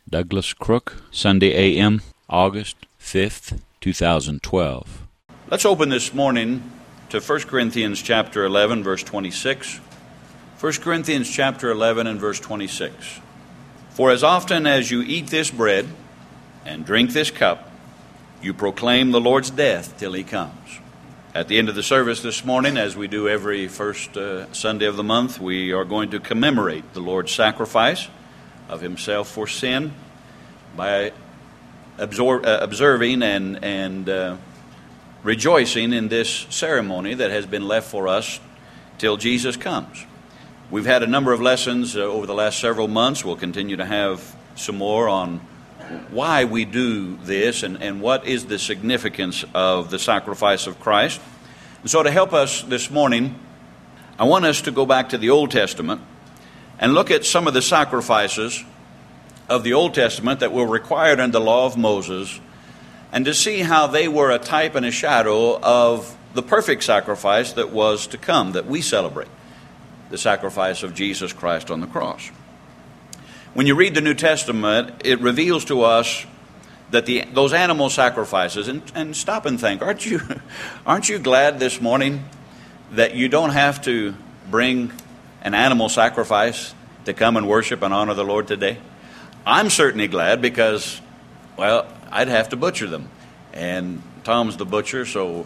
Douglas Crook, Sunday AM, August 5th, 2012. Let's open this morning to 1 Corinthians chapter 11, verse 26. 1 Corinthians chapter 11 and verse 26. For as often as you eat this bread and drink this cup, you proclaim the Lord's death till he comes. At the end of the service this morning, as we do every first Sunday of the month, we are going to commemorate the Lord's sacrifice of himself for sin by observing and rejoicing in this ceremony that has been left for us till Jesus comes. We've had a number of lessons over the last several months. We'll continue to have some more on why we do this and what is the significance of the sacrifice of Christ. And so to help us this morning, I want us to go back to the Old Testament and look at some of the sacrifices of the Old Testament that were required under the law of Moses, and to see how they were a type and a shadow of the perfect sacrifice that was to come, that we celebrate, the sacrifice of Jesus Christ on the cross. When you read the New Testament, it reveals to us that those animal sacrifices, and stop and think, aren't you glad this morning that you don't have to bring an animal sacrifice to come and worship and honor the Lord today? I'm certainly glad because, well, I'd have to butcher them, and Tom's the butcher, so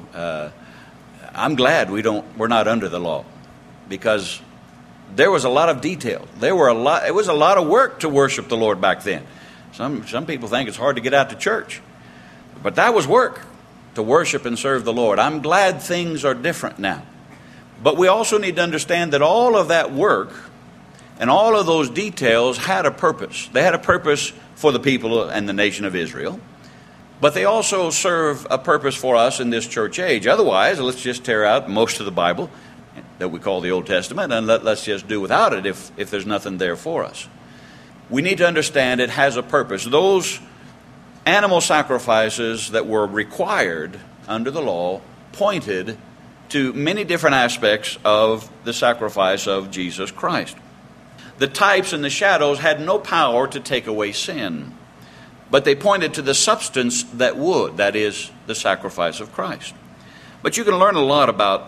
I'm glad we're not under the law, because there was a lot of detail. It was a lot of work to worship the Lord back then. Some people think it's hard to get out to church, but that was work to worship and serve the Lord. I'm glad things are different now, but we also need to understand that all of that work and all of those details had a purpose. They had a purpose for the people and the nation of Israel, but they also serve a purpose for us in this church age. Otherwise, let's just tear out most of the Bible that we call the Old Testament, and let's just do without it if there's nothing there for us. We need to understand it has a purpose. Those animal sacrifices that were required under the law pointed to many different aspects of the sacrifice of Jesus Christ. The types and the shadows had no power to take away sin, but they pointed to the substance that would, that is, the sacrifice of Christ. But you can learn a lot about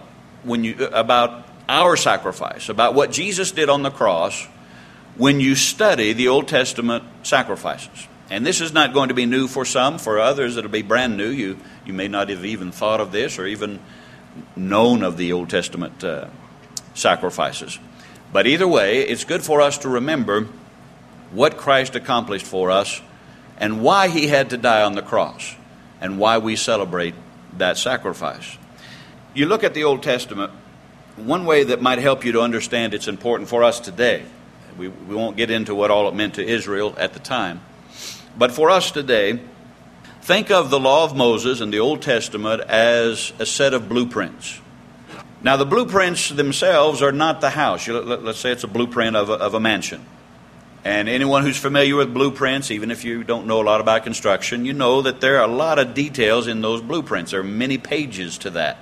our sacrifice, about what Jesus did on the cross, when you study the Old Testament sacrifices. And this is not going to be new for some. For others, it'll be brand new. You may not have even thought of this or even known of the Old Testament sacrifices. But either way, it's good for us to remember what Christ accomplished for us and why he had to die on the cross and why we celebrate that sacrifice. You look at the Old Testament, one way that might help you to understand it's important for us today. We won't get into what all it meant to Israel at the time. But for us today, think of the law of Moses and the Old Testament as a set of blueprints. Now, the blueprints themselves are not the house. Let's say it's a blueprint of a mansion. And anyone who's familiar with blueprints, even if you don't know a lot about construction, you know that there are a lot of details in those blueprints. There are many pages to that.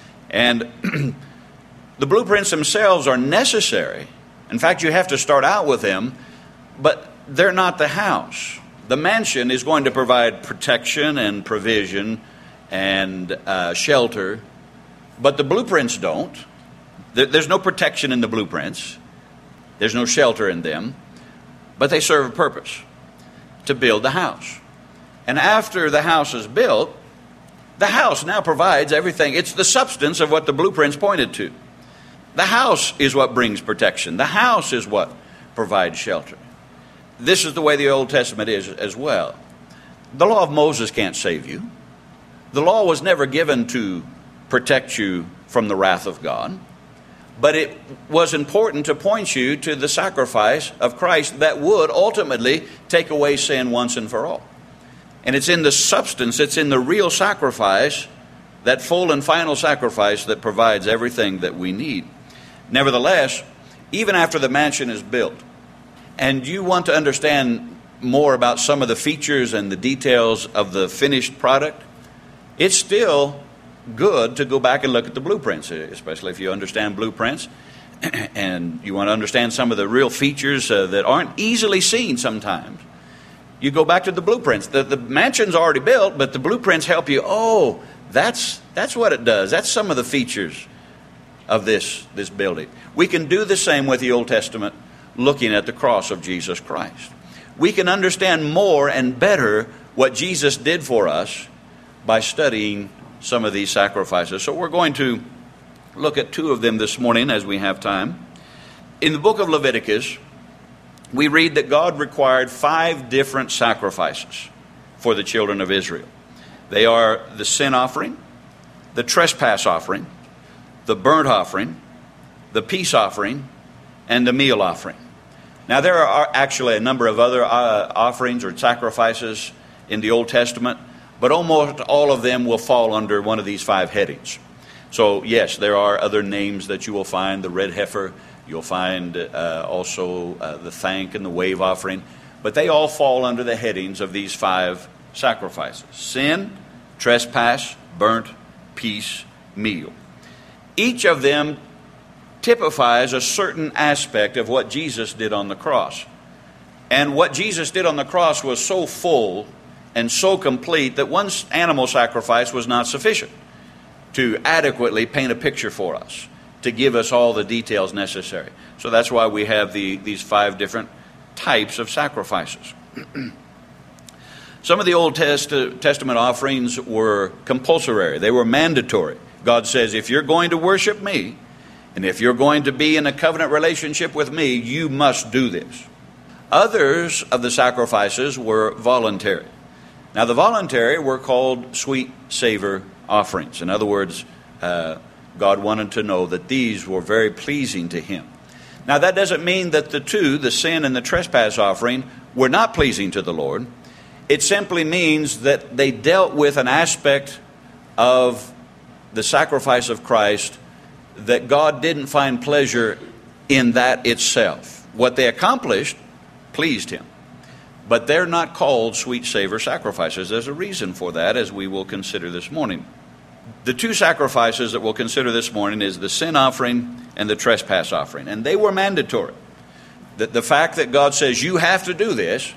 And the blueprints themselves are necessary. In fact, you have to start out with them, but they're not the house. The mansion is going to provide protection and provision and shelter, but the blueprints don't. There's no protection in the blueprints. There's no shelter in them, but they serve a purpose, to build the house. And after the house is built, the house now provides everything. It's the substance of what the blueprints pointed to. The house is what brings protection. The house is what provides shelter. This is the way the Old Testament is as well. The law of Moses can't save you. The law was never given to protect you from the wrath of God, but it was important to point you to the sacrifice of Christ that would ultimately take away sin once and for all. And it's in the substance, it's in the real sacrifice, that full and final sacrifice, that provides everything that we need. Nevertheless, even after the mansion is built, and you want to understand more about some of the features and the details of the finished product, it's still good to go back and look at the blueprints, especially if you understand blueprints and you want to understand some of the real features that aren't easily seen sometimes. You go back to the blueprints. The mansion's already built, but the blueprints help you. Oh, that's what it does. That's some of the features of this building. We can do the same with the Old Testament, looking at the cross of Jesus Christ. We can understand more and better what Jesus did for us by studying some of these sacrifices. So we're going to look at two of them this morning as we have time. In the book of Leviticus, we read that God required 5 different sacrifices for the children of Israel. They are the sin offering, the trespass offering, the burnt offering, the peace offering, and the meal offering. Now, there are actually a number of other offerings or sacrifices in the Old Testament, but almost all of them will fall under one of these 5 headings. So, yes, there are other names that you will find, the red heifer, you'll find also the thank and the wave offering, but they all fall under the headings of these 5 sacrifices: sin, trespass, burnt, peace, meal. Each of them typifies a certain aspect of what Jesus did on the cross. And what Jesus did on the cross was so full and so complete that one animal sacrifice was not sufficient to adequately paint a picture for us, to give us all the details necessary. So that's why we have these 5 different types of sacrifices. Some of the Old Testament offerings were compulsory. They were mandatory. God says, if you're going to worship me, and if you're going to be in a covenant relationship with me, you must do this. Others of the sacrifices were voluntary. Now, the voluntary were called sweet savor offerings. In other words, God wanted to know that these were very pleasing to Him. Now, that doesn't mean that the sin and the trespass offering, were not pleasing to the Lord. It simply means that they dealt with an aspect of the sacrifice of Christ that God didn't find pleasure in that itself. What they accomplished pleased Him. But they're not called sweet savor sacrifices. There's a reason for that, as we will consider this morning. The 2 sacrifices that we'll consider this morning is the sin offering and the trespass offering. And they were mandatory. The fact that God says you have to do this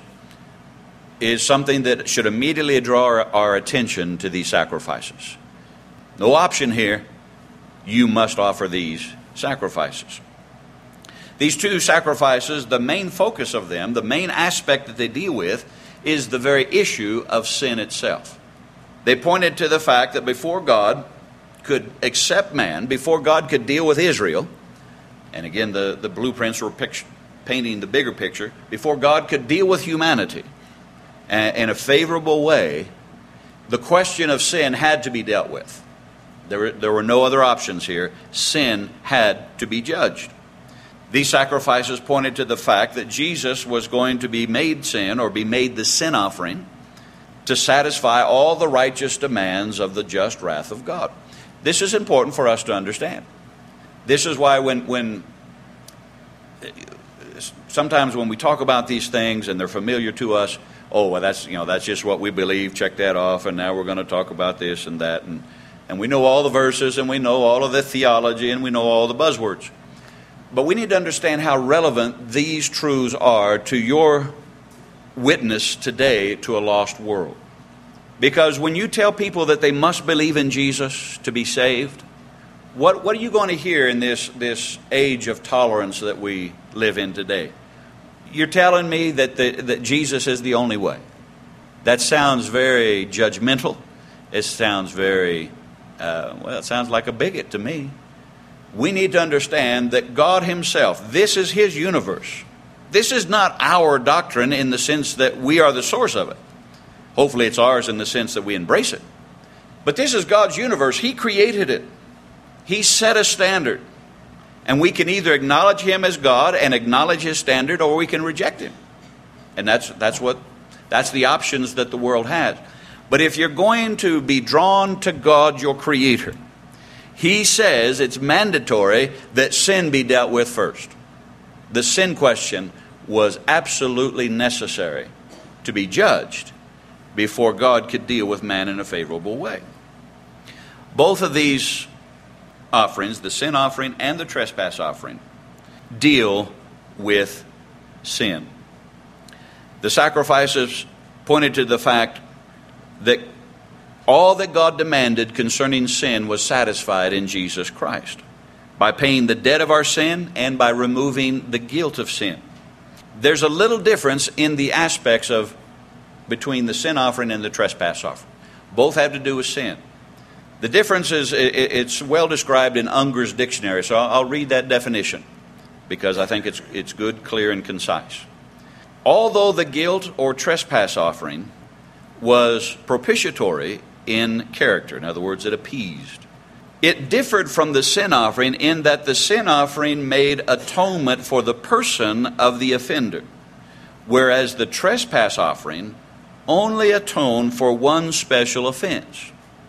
is something that should immediately draw our attention to these sacrifices. No option here. You must offer these sacrifices. These 2 sacrifices, the main focus of them, the main aspect that they deal with, is the very issue of sin itself. They pointed to the fact that before God could accept man, before God could deal with Israel, and again the blueprints were painting the bigger picture, before God could deal with humanity in a favorable way, the question of sin had to be dealt with. There were no other options here. Sin had to be judged. These sacrifices pointed to the fact that Jesus was going to be made sin, or be made the sin offering, to satisfy all the righteous demands of the just wrath of God. This is important for us to understand. This is why when sometimes when we talk about these things and they're familiar to us, oh, well, that's just what we believe, check that off, and now we're going to talk about this and that, and we know all the verses, and we know all of the theology, and we know all the buzzwords. But we need to understand how relevant these truths are to your witness today to a lost world. Because when you tell people that they must believe in Jesus to be saved, what are you going to hear in this age of tolerance that we live in today? You're telling me that Jesus is the only way. That sounds very judgmental. It sounds very, it sounds like a bigot to me. We need to understand that God Himself, this is His universe. This is not our doctrine in the sense that we are the source of it. Hopefully it's ours in the sense that we embrace it. But this is God's universe. He created it. He set a standard. And we can either acknowledge Him as God and acknowledge His standard, or we can reject Him. And that's the options that the world has. But if you're going to be drawn to God, your Creator, He says it's mandatory that sin be dealt with first. The sin question was absolutely necessary to be judged before God could deal with man in a favorable way. Both of these offerings, the sin offering and the trespass offering, deal with sin. The sacrifices pointed to the fact that all that God demanded concerning sin was satisfied in Jesus Christ, by paying the debt of our sin and by removing the guilt of sin. There's a little difference in the aspects of between the sin offering and the trespass offering. Both have to do with sin. The difference is, it's well described in Unger's dictionary, so I'll read that definition because I think it's good, clear, and concise. Although the guilt or trespass offering was propitiatory in character, in other words, it appeased, it differed from the sin offering in that the sin offering made atonement for the person of the offender, whereas the trespass offering only atoned for one special offense.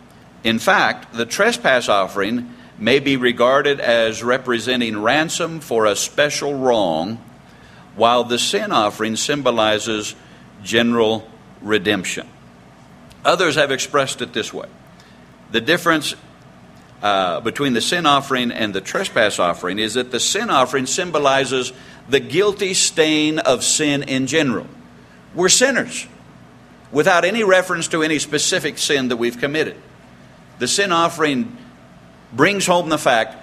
In fact, the trespass offering may be regarded as representing ransom for a special wrong, while the sin offering symbolizes general redemption. Others have expressed it this way. The difference between the sin offering and the trespass offering is that the sin offering symbolizes the guilty stain of sin in general. We're sinners without any reference to any specific sin that we've committed. The sin offering brings home the fact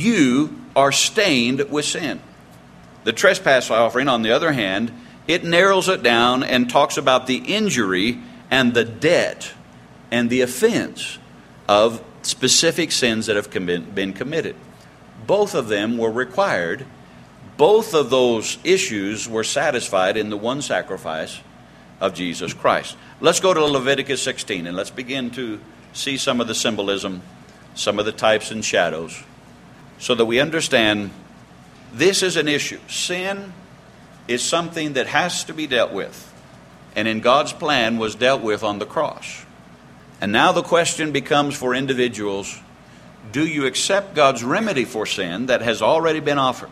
you are stained with sin. The trespass offering, on the other hand, it narrows it down and talks about the injury and the debt and the offense of specific sins that have been committed. Both of them were required. Both of those issues were satisfied in the one sacrifice of Jesus Christ. Let's go to Leviticus 16 and let's begin to see some of the symbolism, some of the types and shadows, so that we understand this is an issue. Sin is something that has to be dealt with, and in God's plan was dealt with on the cross. And now the question becomes for individuals, do you accept God's remedy for sin that has already been offered,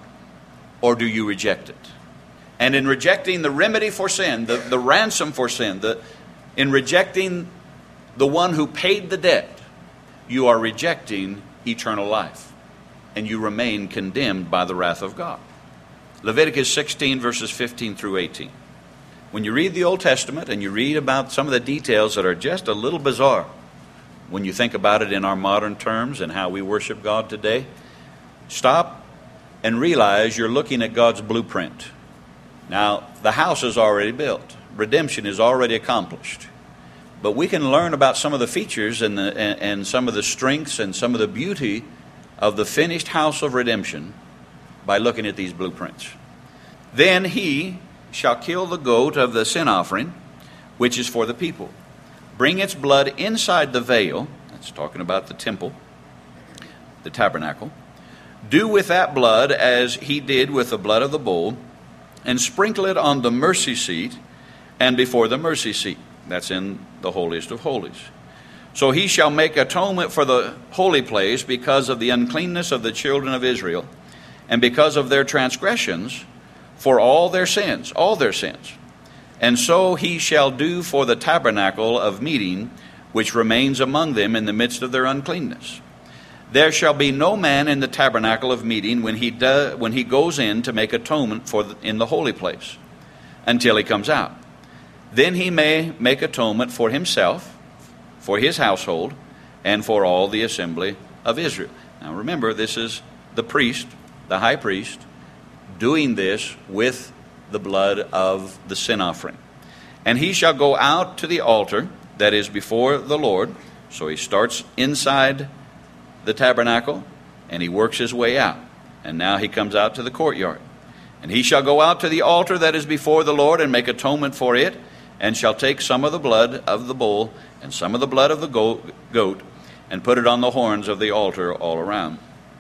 or do you reject it? And in rejecting the remedy for sin, the ransom for sin, in rejecting the one who paid the debt, you are rejecting eternal life, and you remain condemned by the wrath of God. Leviticus 16, verses 15 through 18. When you read the Old Testament and you read about some of the details that are just a little bizarre, when you think about it in our modern terms and how we worship God today, stop and realize you're looking at God's blueprint. Now, the house is already built. Redemption is already accomplished. But we can learn about some of the features and some of the strengths and some of the beauty of the finished house of redemption by looking at these blueprints. Then he shall kill the goat of the sin offering, which is for the people. Bring its blood inside the veil, that's talking about the temple, the tabernacle. Do with that blood as he did with the blood of the bull, and sprinkle it on the mercy seat and before the mercy seat. That's in the holiest of holies. So he shall make atonement for the holy place because of the uncleanness of the children of Israel, and because of their transgressions, for all their sins. And so he shall do for the tabernacle of meeting, which remains among them in the midst of their uncleanness. There shall be no man in the tabernacle of meeting when he goes in to make atonement in the holy place, until he comes out. Then he may make atonement for himself, for his household, and for all the assembly of Israel. Now remember, this is the priest, the high priest, doing this with the blood of the sin offering. And he shall go out to the altar that is before the Lord. So he starts inside the tabernacle and he works his way out. And now he comes out to the courtyard. And he shall go out to the altar that is before the Lord and make atonement for it, and shall take some of the blood of the bull and some of the blood of the goat and put it on the horns of the altar all around.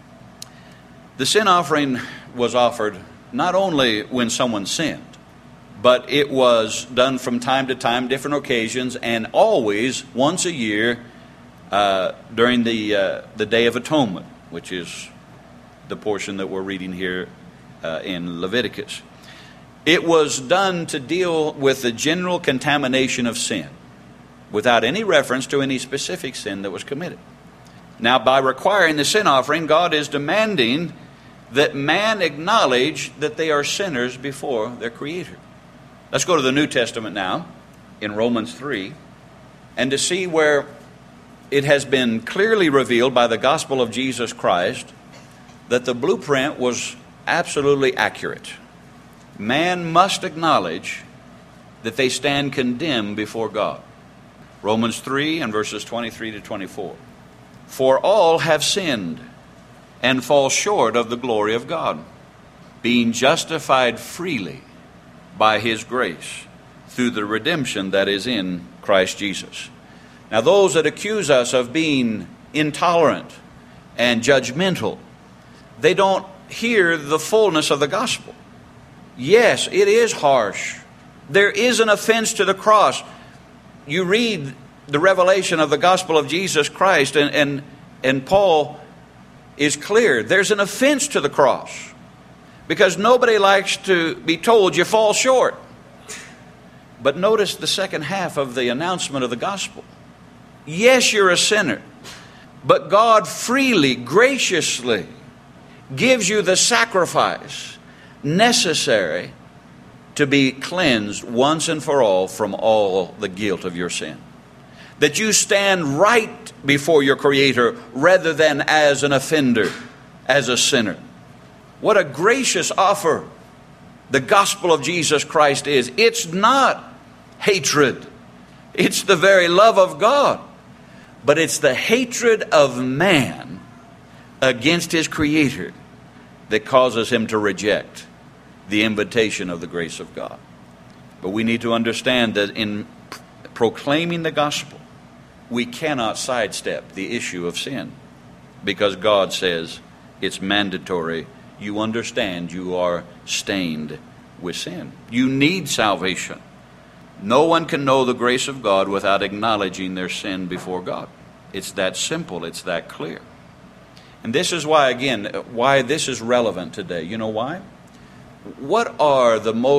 The sin offering was offered not only when someone sinned, but it was done from time to time, different occasions, and always once a year during the Day of Atonement, which is the portion that we're reading here in Leviticus. It was done to deal with the general contamination of sin, without any reference to any specific sin that was committed. Now, by requiring the sin offering, God is demanding that man acknowledge that they are sinners before their Creator. Let's go to the New Testament now. in Romans 3 and to see where it has been clearly revealed by the gospel of Jesus Christ that the blueprint was absolutely accurate. Man must acknowledge that they stand condemned before God. Romans 3 and verses 23 to 24. For all have sinned and fall short of the glory of God, being justified freely by His grace through the redemption that is in Christ Jesus. Now those that accuse us of being intolerant and judgmental, they don't hear the fullness of the gospel. Yes, it is harsh. There is an offense to the cross. You read the revelation of the gospel of Jesus Christ, and Paul is clear. There's an offense to the cross because nobody likes to be told you fall short. But notice the second half of the announcement of the gospel. Yes, you're a sinner, but God freely, graciously gives you the sacrifice necessary to be cleansed once and for all from all the guilt of your sin. That you stand right before your Creator rather than as an offender, as a sinner. What a gracious offer the gospel of Jesus Christ is. It's not hatred. It's the very love of God. But it's the hatred of man against his Creator that causes him to reject the invitation of the grace of God. But we need to understand that in proclaiming the gospel, we cannot sidestep the issue of sin, because God says it's mandatory. You understand you are stained with sin. You need salvation. No one can know the grace of God without acknowledging their sin before God. It's that simple. It's that clear. And this is why, again, why this is relevant today. You know why? What are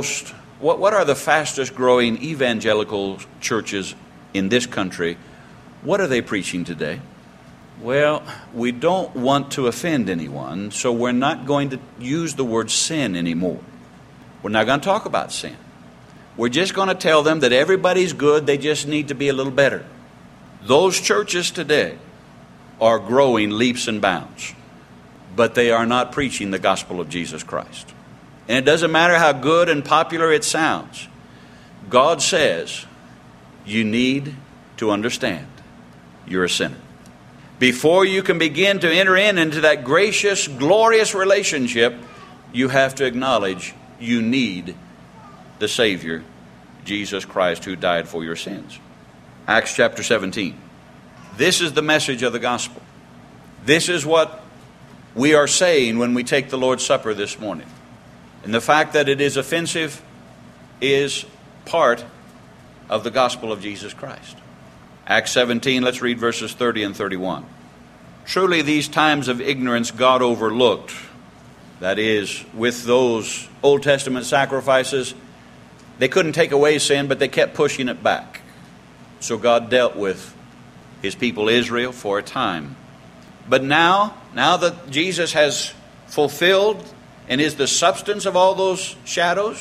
the fastest growing evangelical churches in this country? What are they preaching today? Well, we don't want to offend anyone, so we're not going to use the word sin anymore. We're not going to talk about sin. We're just going to tell them that everybody's good, they just need to be a little better. Those churches today are growing leaps and bounds, but they are not preaching the gospel of Jesus Christ. And it doesn't matter how good and popular it sounds. God says you need to understand you're a sinner. Before you can begin to enter into that gracious, glorious relationship, you have to acknowledge you need the Savior, Jesus Christ, who died for your sins. Acts chapter 17. This is the message of the gospel. This is what we are saying when we take the Lord's Supper this morning. And the fact that it is offensive is part of the gospel of Jesus Christ. Acts 17, let's read verses 30 and 31. Truly these times of ignorance God overlooked. That is, with those Old Testament sacrifices, they couldn't take away sin, but they kept pushing it back. So God dealt with His people Israel for a time. But now that Jesus has fulfilled and is the substance of all those shadows,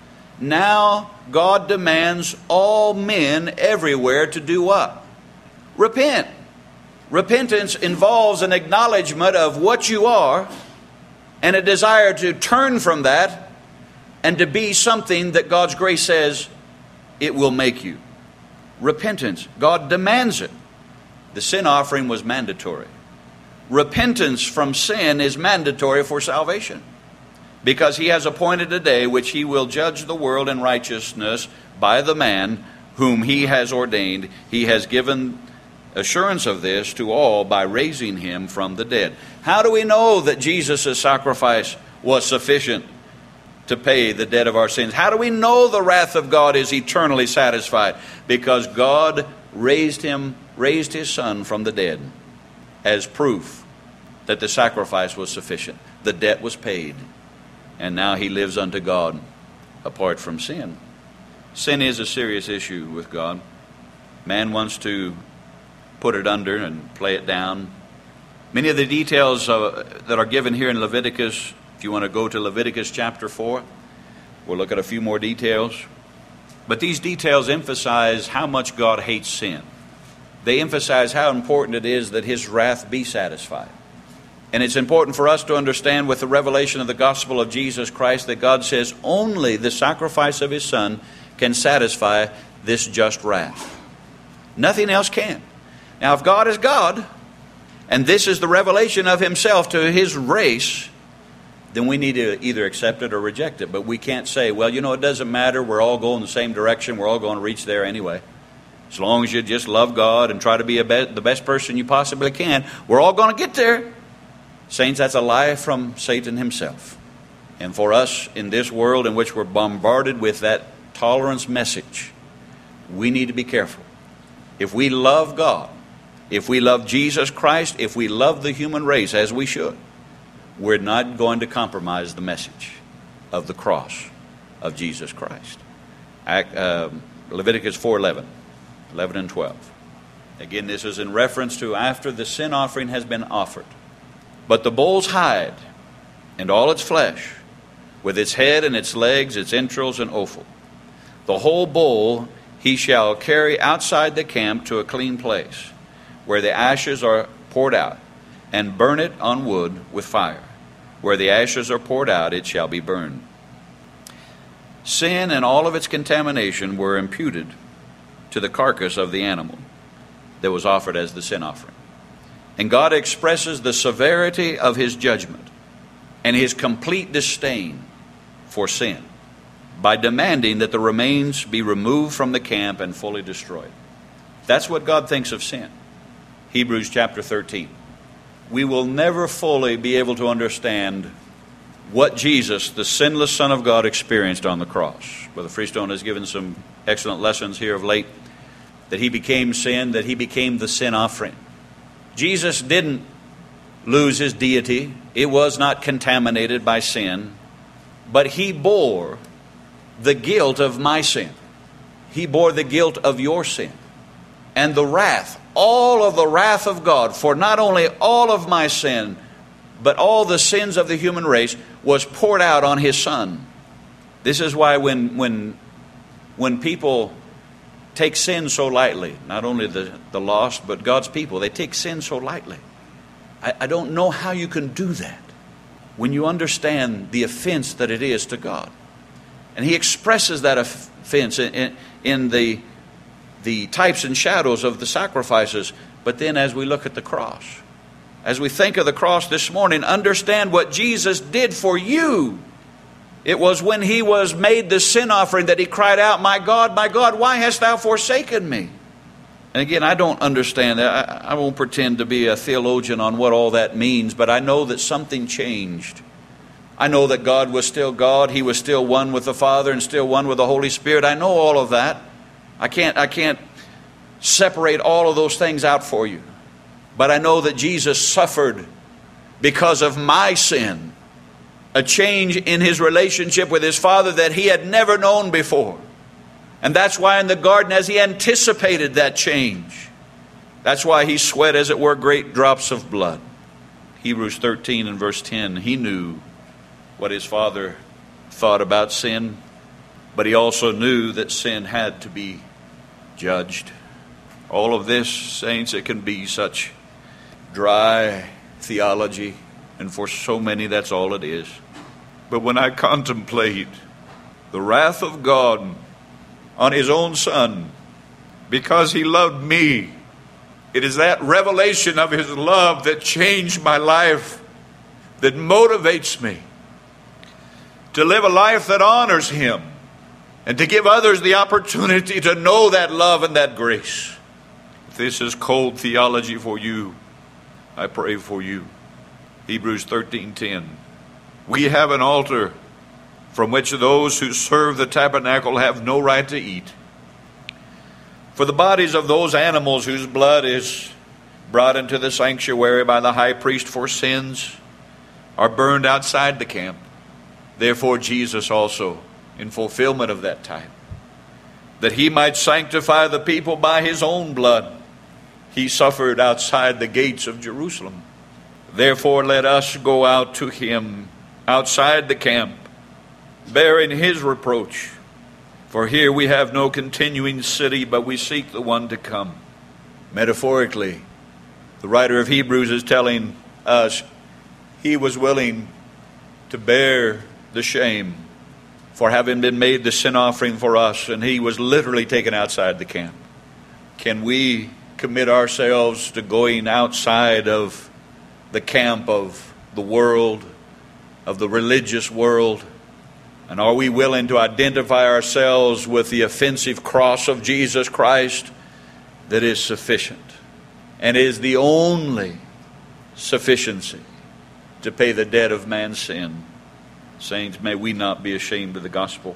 now God demands all men everywhere to do what? Repent. Repentance involves an acknowledgement of what you are and a desire to turn from that and to be something that God's grace says it will make you. Repentance. God demands it. The sin offering was mandatory. Repentance from sin is mandatory for salvation, because He has appointed a day which He will judge the world in righteousness by the man whom He has ordained. He has given assurance of this to all by raising Him from the dead. How do we know that Jesus' sacrifice was sufficient to pay the debt of our sins? How do we know the wrath of God is eternally satisfied? Because God raised His Son from the dead as proof that the sacrifice was sufficient. The debt was paid. And now He lives unto God apart from sin. Sin is a serious issue with God. Man wants to put it under and play it down. Many of the details that are given here in Leviticus, if you want to go to Leviticus chapter 4, we'll look at a few more details. But these details emphasize how much God hates sin. They emphasize how important it is that His wrath be satisfied. And it's important for us to understand with the revelation of the gospel of Jesus Christ that God says only the sacrifice of His Son can satisfy this just wrath. Nothing else can. Now, if God is God, and this is the revelation of Himself to His race, then we need to either accept it or reject it. But we can't say, well, it doesn't matter. We're all going the same direction. We're all going to reach there anyway. As long as you just love God and try to be the best person you possibly can, we're all going to get there. Saints, that's a lie from Satan himself. And for us in this world in which we're bombarded with that tolerance message, we need to be careful. If we love God, if we love Jesus Christ, if we love the human race as we should, we're not going to compromise the message of the cross of Jesus Christ. Leviticus 4:11, 11 and 12. Again, this is in reference to after the sin offering has been offered. But the bull's hide and all its flesh, with its head and its legs, its entrails and offal, the whole bull he shall carry outside the camp to a clean place, where the ashes are poured out, and burn it on wood with fire. Where the ashes are poured out, it shall be burned. Sin and all of its contamination were imputed to the carcass of the animal that was offered as the sin offering. And God expresses the severity of His judgment and His complete disdain for sin by demanding that the remains be removed from the camp and fully destroyed. That's what God thinks of sin. Hebrews chapter 13. We will never fully be able to understand what Jesus, the sinless Son of God, experienced on the cross. Brother Freestone has given some excellent lessons here of late, that He became sin, that He became the sin offering. Jesus didn't lose His deity. It was not contaminated by sin. But He bore the guilt of my sin. He bore the guilt of your sin. And the wrath, all of the wrath of God, for not only all of my sin, but all the sins of the human race, was poured out on His Son. This is why when people take sin so lightly, not only the lost, but God's people, they take sin so lightly. I don't know how you can do that when you understand the offense that it is to God. And He expresses that offense in the types and shadows of the sacrifices. But then as we look at the cross, as we think of the cross this morning, understand what Jesus did for you. It was when He was made the sin offering that He cried out, my God, why hast Thou forsaken me? And again, I don't understand that. I won't pretend to be a theologian on what all that means, but I know that something changed. I know that God was still God. He was still one with the Father and still one with the Holy Spirit. I know all of that. I can't separate all of those things out for you. But I know that Jesus suffered because of my sin. A change in His relationship with His Father that He had never known before. And that's why in the garden, as He anticipated that change, that's why He sweat, as it were, great drops of blood. Hebrews 13 and verse 10, He knew what His Father thought about sin, but He also knew that sin had to be judged. All of this, saints, it can be such dry theology, and for so many that's all it is. But when I contemplate the wrath of God on His own Son, because He loved me, it is that revelation of His love that changed my life, that motivates me to live a life that honors Him and to give others the opportunity to know that love and that grace. If this is cold theology for you, I pray for you. Hebrews 13:10. We have an altar from which those who serve the tabernacle have no right to eat. For the bodies of those animals whose blood is brought into the sanctuary by the high priest for sins are burned outside the camp. Therefore Jesus also, in fulfillment of that type, that He might sanctify the people by His own blood, He suffered outside the gates of Jerusalem. Therefore let us go out to Him outside the camp, bearing His reproach. For here we have no continuing city, but we seek the one to come. Metaphorically, the writer of Hebrews is telling us he was willing to bear the shame for having been made the sin offering for us, and he was literally taken outside the camp. Can we commit ourselves to going outside of the camp of the world, of the religious world? And are we willing to identify ourselves with the offensive cross of Jesus Christ that is sufficient and is the only sufficiency to pay the debt of man's sin? Saints, may we not be ashamed of the gospel.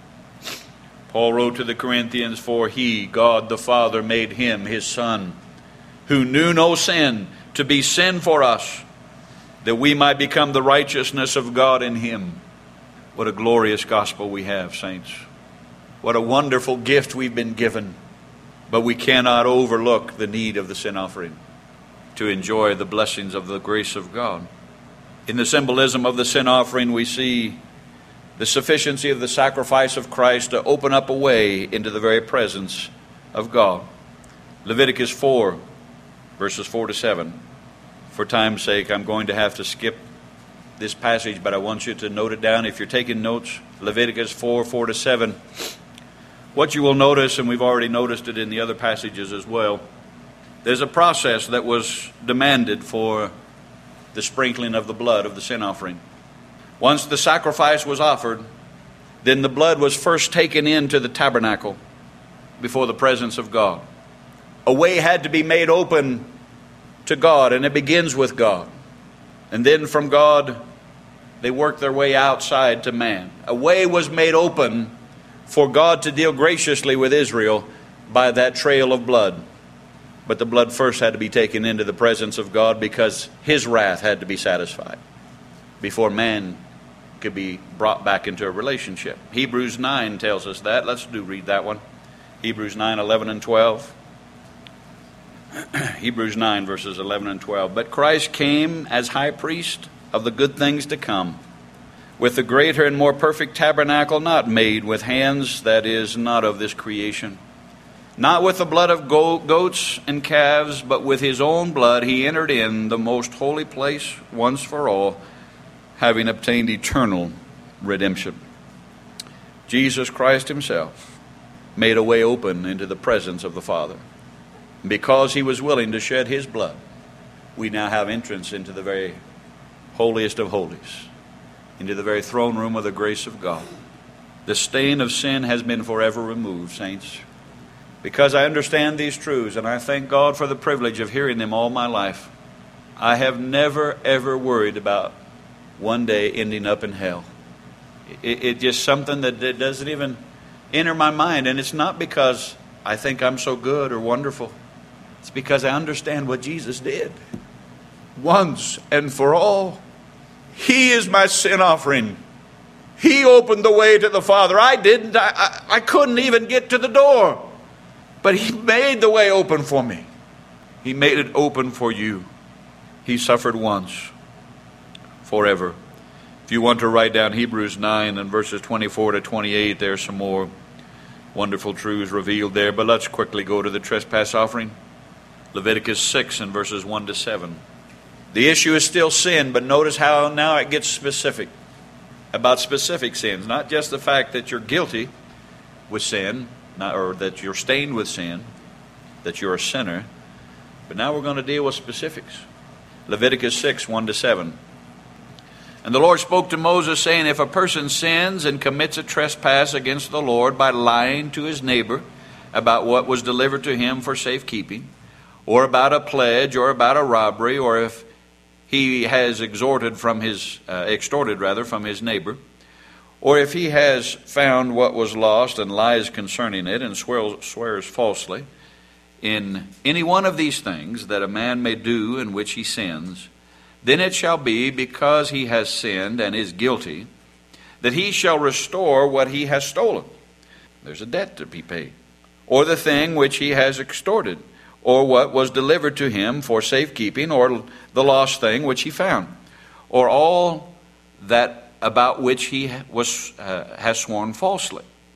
Paul wrote to the Corinthians, for he, God the Father, made him, his Son, who knew no sin, to be sin for us, that we might become the righteousness of God in him. What a glorious gospel we have, saints. What a wonderful gift we've been given. But we cannot overlook the need of the sin offering to enjoy the blessings of the grace of God. In the symbolism of the sin offering, we see the sufficiency of the sacrifice of Christ to open up a way into the very presence of God. Leviticus 4, verses 4 to 7. For time's sake, I'm going to have to skip this passage, but I want you to note it down. If you're taking notes, Leviticus 4, 4 to 7. What you will notice, and we've already noticed it in the other passages as well, there's a process that was demanded for the sprinkling of the blood of the sin offering. Once the sacrifice was offered, then the blood was first taken into the tabernacle before the presence of God. A way had to be made open to God, and it begins with God. And then from God, they work their way outside to man. A way was made open for God to deal graciously with Israel by that trail of blood. But the blood first had to be taken into the presence of God because his wrath had to be satisfied before man could be brought back into a relationship. Hebrews 9 tells us that. Let's read that one. Hebrews 9, 11 and 12. Hebrews 9, verses 11 and 12. But Christ came as high priest of the good things to come, with the greater and more perfect tabernacle, not made with hands, that is, not of this creation. Not with the blood of goats and calves, but with his own blood he entered in the most holy place once for all, having obtained eternal redemption. Jesus Christ himself made a way open into the presence of the Father. Because he was willing to shed his blood, we now have entrance into the very holiest of holies, into the very throne room of the grace of God. The stain of sin has been forever removed, saints. Because I understand these truths, and I thank God for the privilege of hearing them all my life, I have never, ever worried about one day ending up in hell. It's just something that doesn't even enter my mind. And it's not because I think I'm so good or wonderful. It's because I understand what Jesus did. Once and for all. He is my sin offering. He opened the way to the Father. I didn't. I couldn't even get to the door. But he made the way open for me. He made it open for you. He suffered once, forever. If you want to write down Hebrews 9 and verses 24 to 28, there's some more wonderful truths revealed there. But let's quickly go to the trespass offering. Leviticus 6 and verses 1 to 7. The issue is still sin, but notice how now it gets specific about specific sins. Not just the fact that you're guilty with sin, or that you're stained with sin, that you're a sinner. But now we're going to deal with specifics. Leviticus 6, 1 to 7. And the Lord spoke to Moses, saying, if a person sins and commits a trespass against the Lord by lying to his neighbor about what was delivered to him for safekeeping, or about a pledge, or about a robbery, or if he has extorted from his neighbor, or if he has found what was lost and lies concerning it and swears falsely, in any one of these things that a man may do in which he sins, then it shall be, because he has sinned and is guilty, that he shall restore what he has stolen. There's a debt to be paid. Or the thing which he has extorted, or what was delivered to him for safekeeping, or the lost thing which he found, or all that about which he has sworn falsely.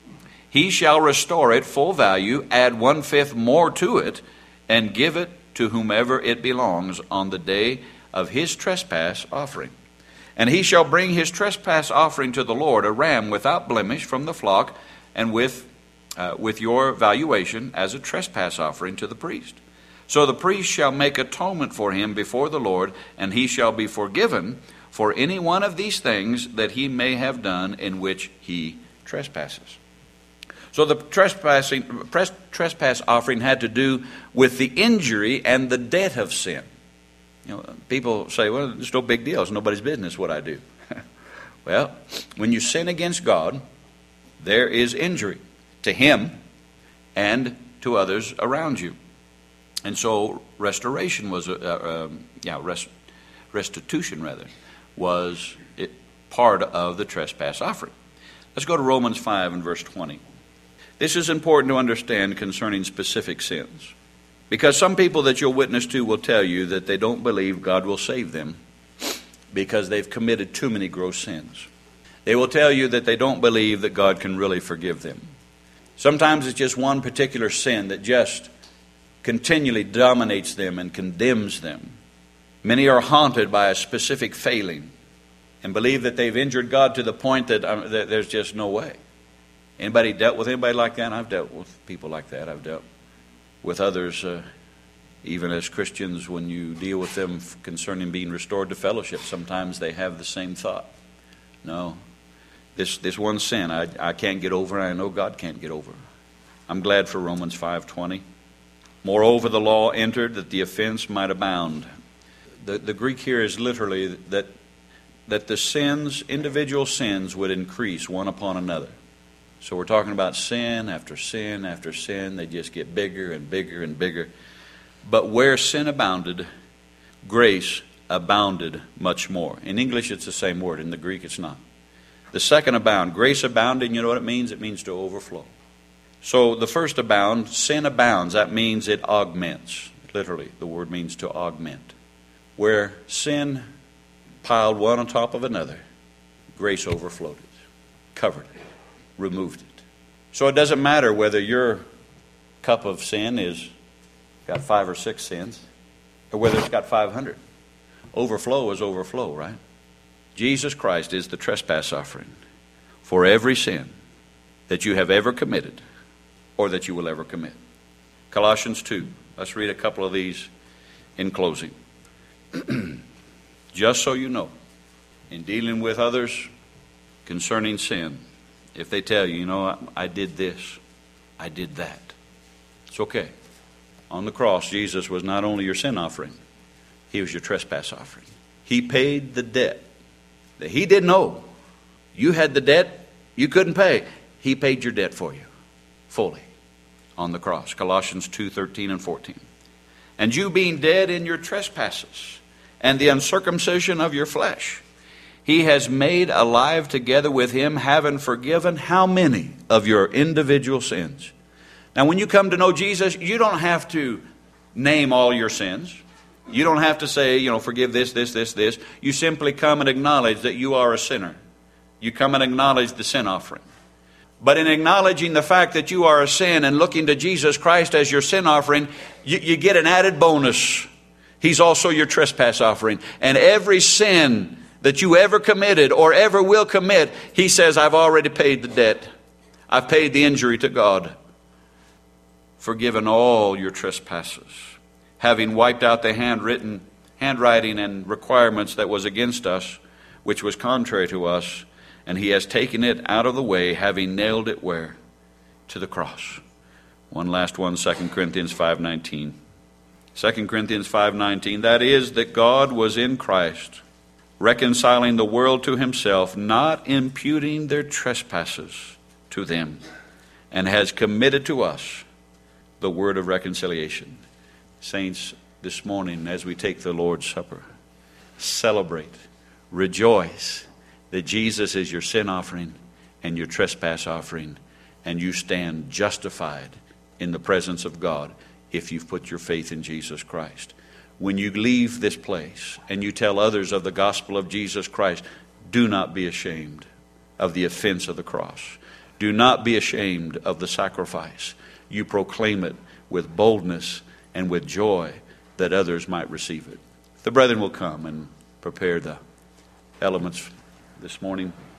he shall restore it full value, add 1/5 more to it, and give it to whomever it belongs on the day of his trespass offering. And he shall bring his trespass offering to the Lord, a ram without blemish from the flock, and with your valuation as a trespass offering to the priest. So the priest shall make atonement for him before the Lord, and he shall be forgiven for any one of these things that he may have done in which he trespasses. So the trespass offering had to do with the injury and the debt of sin. You know, people say, well, it's no big deal. It's nobody's business what I do. Well, when you sin against God, there is injury to him and to others around you. And so restoration was, restitution was part of the trespass offering. Let's go to Romans 5 and verse 20. This is important to understand concerning specific sins. Because some people that you'll witness to will tell you that they don't believe God will save them because they've committed too many gross sins. They will tell you that they don't believe that God can really forgive them. Sometimes it's just one particular sin that just continually dominates them and condemns them. Many are haunted by a specific failing and believe that they've injured God to the point that there's just no way. Anybody dealt with anybody like that? I've dealt with people like that. I've dealt with others, even as Christians, when you deal with them concerning being restored to fellowship, sometimes they have the same thought. No, this one sin I can't get over, and I know God can't get over. I'm glad for Romans 5:20. Moreover, the law entered that the offense might abound. The Greek here is literally that the sins, individual sins, would increase one upon another. So we're talking about sin after sin after sin. They just get bigger and bigger and bigger. But where sin abounded, grace abounded much more. In English, it's the same word. In the Greek, it's not. The second abound, grace abounding, you know what it means? It means to overflow. So the first abound, sin abounds. That means it augments. Literally, the word means to augment. Where sin piled one on top of another, grace overflowed it, covered it, removed it. So it doesn't matter whether your cup of sin is got 5 or 6 sins, or whether it's got 500. Overflow is overflow, right? Jesus Christ is the trespass offering for every sin that you have ever committed or that you will ever commit. Colossians 2. Let's read a couple of these in closing. Just so you know, in dealing with others concerning sin, if they tell you, I did this, I did that, it's okay. On the cross, Jesus was not only your sin offering, he was your trespass offering. He paid the debt that he didn't owe. You had the debt you couldn't pay. He paid your debt for you fully on the cross. Colossians 2:13 and 14. And you being dead in your trespasses and the uncircumcision of your flesh, he has made alive together with him, having forgiven how many of your individual sins? Now, when you come to know Jesus, you don't have to name all your sins. You don't have to say, forgive this, this, this, this. You simply come and acknowledge that you are a sinner. You come and acknowledge the sin offering. But in acknowledging the fact that you are a sin and looking to Jesus Christ as your sin offering, you get an added bonus. He's also your trespass offering. And every sin that you ever committed or ever will commit, he says, I've already paid the debt. I've paid the injury to God. Forgiven all your trespasses, having wiped out the handwriting and requirements that was against us, which was contrary to us, and he has taken it out of the way, having nailed it where? To the cross. One last one, 2 Corinthians 5:19. 2 Corinthians 5:19, that is, that God was in Christ, reconciling the world to himself, not imputing their trespasses to them, and has committed to us the word of reconciliation. Saints, this morning as we take the Lord's Supper, celebrate, rejoice that Jesus is your sin offering and your trespass offering, and you stand justified in the presence of God if you've put your faith in Jesus Christ. When you leave this place and you tell others of the gospel of Jesus Christ, do not be ashamed of the offense of the cross. Do not be ashamed of the sacrifice. You proclaim it with boldness and with joy, that others might receive it. The brethren will come and prepare the elements this morning.